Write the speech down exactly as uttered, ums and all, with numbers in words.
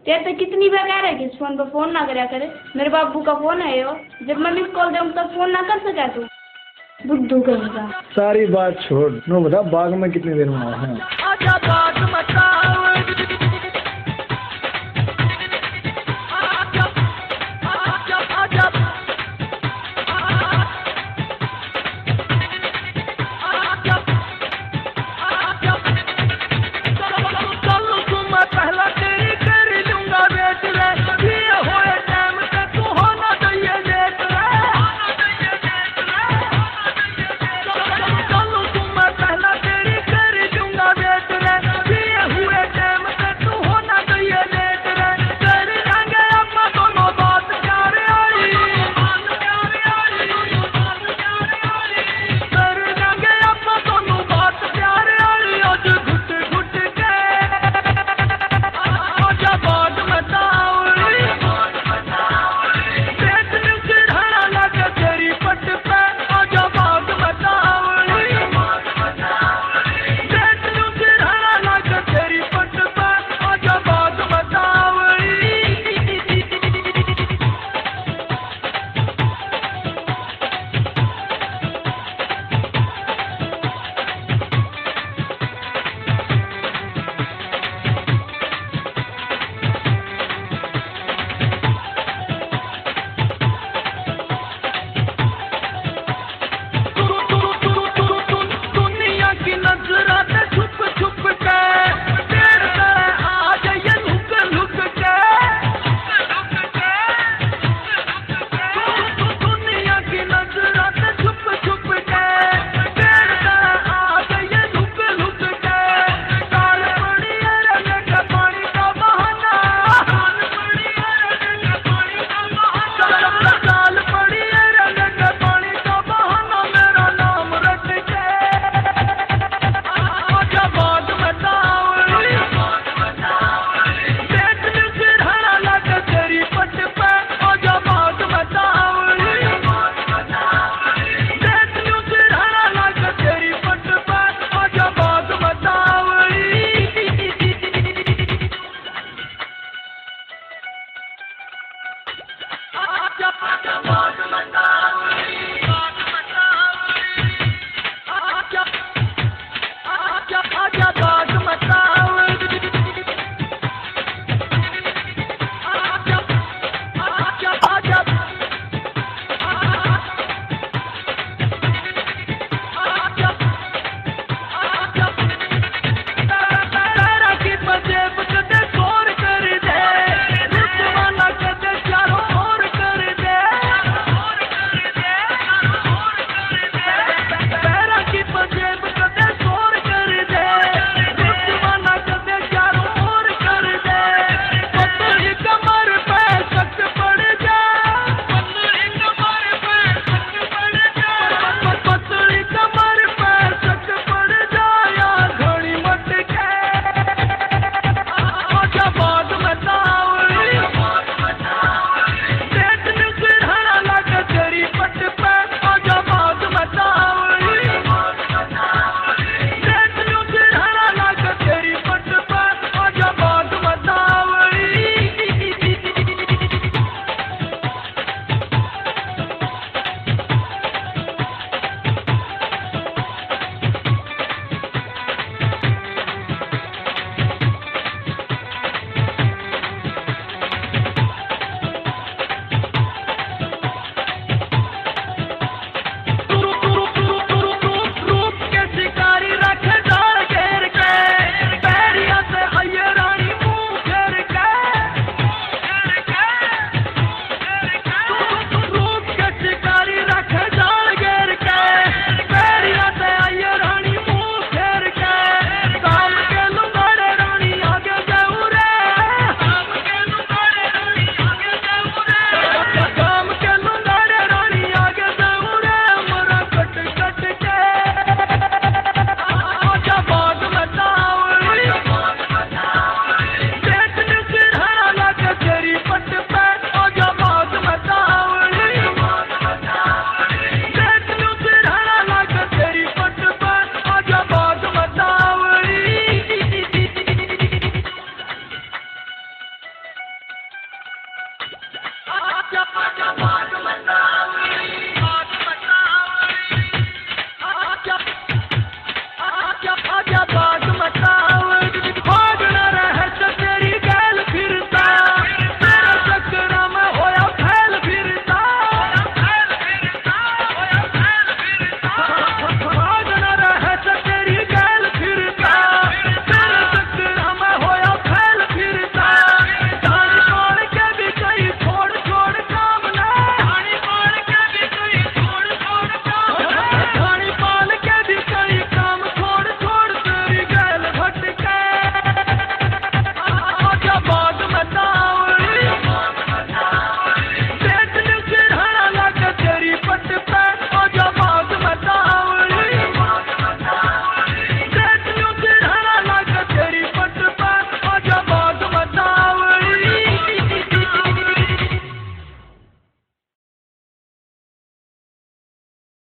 तेरे तो कितनी बार कह रहा है कि इस फोन पर फोन ना करया करे। मेरे बाबू का फोन है यो, जब मैं मिस कॉल दूँ तब फोन ना कर सका तू बुद्धू कहेगा। सारी बात छोड़, नो बता बाग में कितनी देर में आया है? आजा बात मचाओ, आजा आजा आजा आजा आजा चल तू मैं पहला तेरी कर लूंगा बेच ले, ये होए टाइम पे तू होना चाहिए देख ले, चल तू मैं पहला तेरी कर लूंगा बेच ले, ये हुए राजा भाई